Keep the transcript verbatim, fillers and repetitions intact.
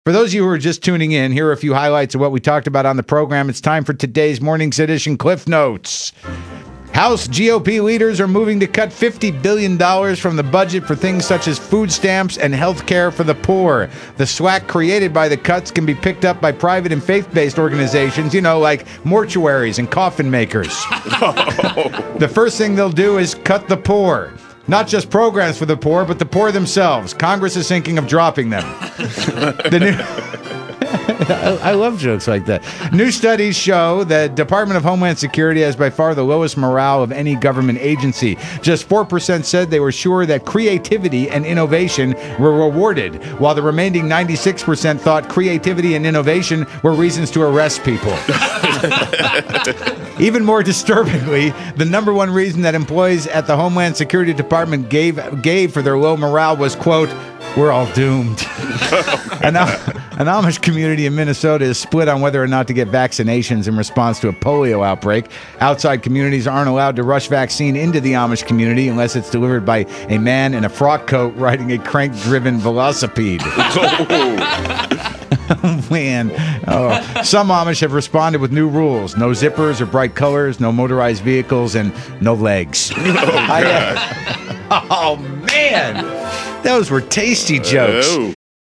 For those of you who are just tuning in, here are a few highlights of what we talked about on the program. It's time for today's morning's edition Cliff Notes. House G O P leaders are moving to cut fifty billion dollars from the budget for things such as food stamps and health care for the poor. The slack created by the cuts can be picked up by private and faith-based organizations, you know, like mortuaries and coffin makers. The first thing they'll do is cut the poor. Not just programs for the poor, but the poor themselves. Congress is thinking of dropping them. The new... I love jokes like that. New studies show that Department of Homeland Security has by far the lowest morale of any government agency. Just four percent said they were sure that creativity and innovation were rewarded, while the remaining ninety-six percent thought creativity and innovation were reasons to arrest people. Even more disturbingly, the number one reason that employees at the Homeland Security Department gave gave for their low morale was, quote, "We're all doomed." an, an Amish community in Minnesota is split on whether or not to get vaccinations in response to a polio outbreak. Outside communities aren't allowed to rush vaccine into the Amish community unless it's delivered by a man in a frock coat riding a crank-driven velocipede. Oh, man. Oh. Some Amish have responded with new rules. No zippers or bright colors, no motorized vehicles, and no legs. Oh, I, uh, oh man. Those were tasty jokes. Oh.